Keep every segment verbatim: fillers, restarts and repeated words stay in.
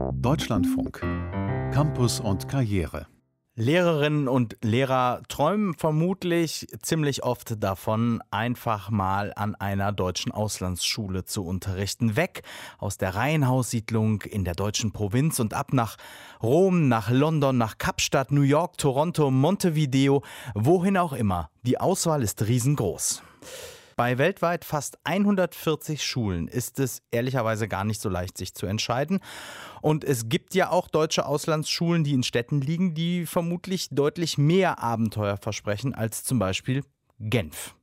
Deutschlandfunk. Campus und Karriere. Lehrerinnen und Lehrer träumen vermutlich ziemlich oft davon, einfach mal an einer deutschen Auslandsschule zu unterrichten. Weg aus der Reihenhaussiedlung in der deutschen Provinz und ab nach Rom, nach London, nach Kapstadt, New York, Toronto, Montevideo, wohin auch immer. Die Auswahl ist riesengroß. Bei weltweit fast hundertvierzig Schulen ist es ehrlicherweise gar nicht so leicht, sich zu entscheiden. Und es gibt ja auch deutsche Auslandsschulen, die in Städten liegen, die vermutlich deutlich mehr Abenteuer versprechen als zum Beispiel Genf.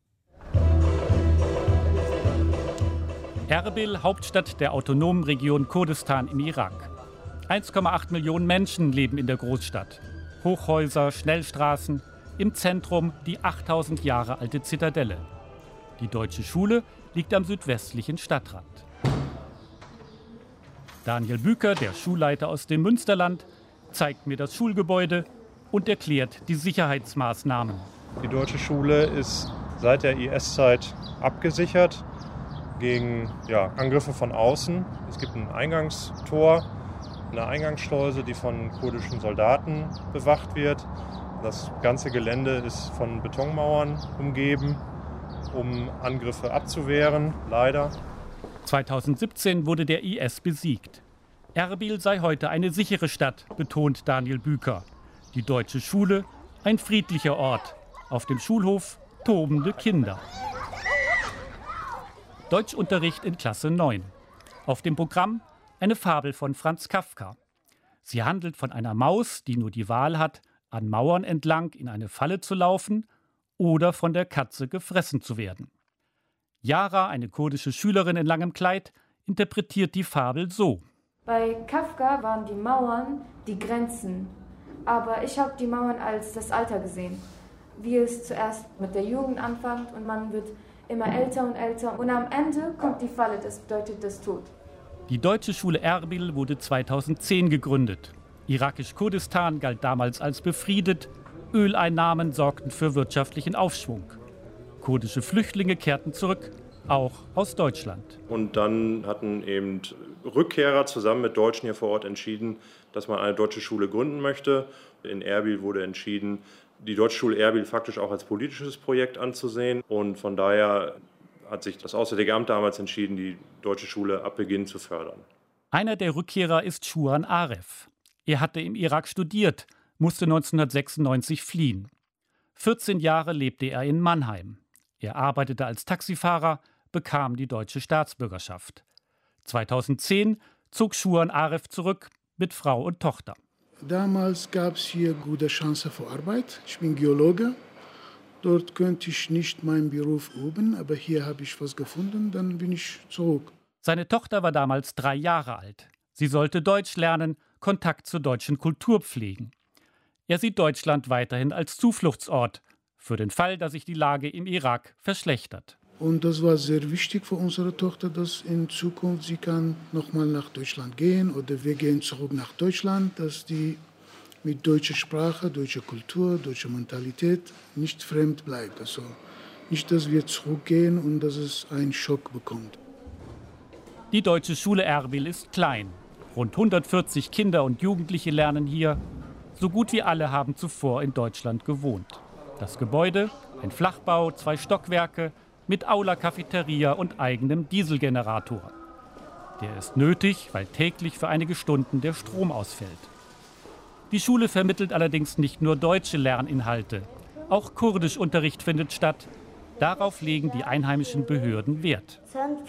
Erbil, Hauptstadt der autonomen Region Kurdistan im Irak. eins Komma acht Millionen Menschen leben in der Großstadt. Hochhäuser, Schnellstraßen, im Zentrum die achttausend Jahre alte Zitadelle. Die deutsche Schule liegt am südwestlichen Stadtrand. Daniel Büker, der Schulleiter aus dem Münsterland, zeigt mir das Schulgebäude und erklärt die Sicherheitsmaßnahmen. Die deutsche Schule ist seit der I S-Zeit abgesichert gegen ja, Angriffe von außen. Es gibt ein Eingangstor, eine Eingangsschleuse, die von kurdischen Soldaten bewacht wird. Das ganze Gelände ist von Betonmauern umgeben, um Angriffe abzuwehren, leider. zweitausendsiebzehn wurde der I S besiegt. Erbil sei heute eine sichere Stadt, betont Daniel Büker. Die deutsche Schule, ein friedlicher Ort. Auf dem Schulhof tobende Kinder. Deutschunterricht in Klasse neun. Auf dem Programm eine Fabel von Franz Kafka. Sie handelt von einer Maus, die nur die Wahl hat, an Mauern entlang in eine Falle zu laufen oder von der Katze gefressen zu werden. Yara, eine kurdische Schülerin in langem Kleid, interpretiert die Fabel so. Bei Kafka waren die Mauern die Grenzen, aber ich habe die Mauern als das Alter gesehen. Wie es zuerst mit der Jugend anfängt und man wird immer älter und älter und am Ende kommt die Falle, das bedeutet das Tod. Die deutsche Schule Erbil wurde zweitausendzehn gegründet. Irakisch-Kurdistan galt damals als befriedet. Öleinnahmen sorgten für wirtschaftlichen Aufschwung. Kurdische Flüchtlinge kehrten zurück, auch aus Deutschland. Und dann hatten eben Rückkehrer zusammen mit Deutschen hier vor Ort entschieden, dass man eine deutsche Schule gründen möchte. In Erbil wurde entschieden, die Deutsche Schule Erbil faktisch auch als politisches Projekt anzusehen. Und von daher hat sich das Auswärtige Amt damals entschieden, die deutsche Schule ab Beginn zu fördern. Einer der Rückkehrer ist Schuhan Aref. Er hatte im Irak studiert, musste neunzehnhundertsechsundneunzig fliehen. vierzehn Jahre lebte er in Mannheim. Er arbeitete als Taxifahrer, bekam die deutsche Staatsbürgerschaft. zweitausendzehn zog Schuhan Aref zurück mit Frau und Tochter. Damals gab es hier gute Chancen für Arbeit. Ich bin Geologe. Dort könnte ich nicht meinen Beruf üben, aber hier habe ich was gefunden, dann bin ich zurück. Seine Tochter war damals drei Jahre alt. Sie sollte Deutsch lernen, Kontakt zur deutschen Kultur pflegen. Er sieht Deutschland weiterhin als Zufluchtsort, für den Fall, dass sich die Lage im Irak verschlechtert. Und das war sehr wichtig für unsere Tochter, dass in Zukunft sie kann nochmal nach Deutschland gehen oder wir gehen zurück nach Deutschland, dass die mit deutscher Sprache, deutscher Kultur, deutscher Mentalität nicht fremd bleibt. Also nicht, dass wir zurückgehen und dass es einen Schock bekommt. Die deutsche Schule Erbil ist klein. Rund hundertvierzig Kinder und Jugendliche lernen hier. So gut wie alle haben zuvor in Deutschland gewohnt. Das Gebäude, ein Flachbau, zwei Stockwerke mit Aula, Cafeteria und eigenem Dieselgenerator. Der ist nötig, weil täglich für einige Stunden der Strom ausfällt. Die Schule vermittelt allerdings nicht nur deutsche Lerninhalte. Auch Kurdischunterricht findet statt. Darauf legen die einheimischen Behörden Wert.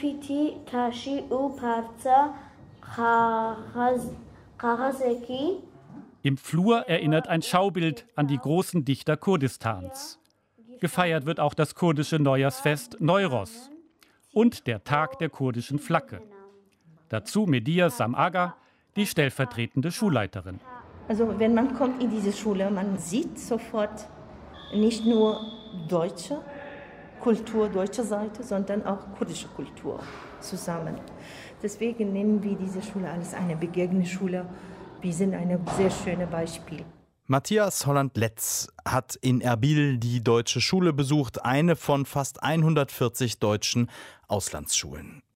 Im Flur erinnert ein Schaubild an die großen Dichter Kurdistans. Gefeiert wird auch das kurdische Neujahrsfest Newroz und der Tag der kurdischen Flagge. Dazu Medya Samaga, die stellvertretende Schulleiterin. Also wenn man kommt in diese Schule, man sieht sofort nicht nur deutsche Kultur, deutsche Seite, sondern auch kurdische Kultur zusammen. Deswegen nennen wir diese Schule als eine Begegnungsschule. Wir sind ein sehr schönes Beispiel. Matthias Holland-Letz hat in Erbil die deutsche Schule besucht, eine von fast hundertvierzig deutschen Auslandsschulen.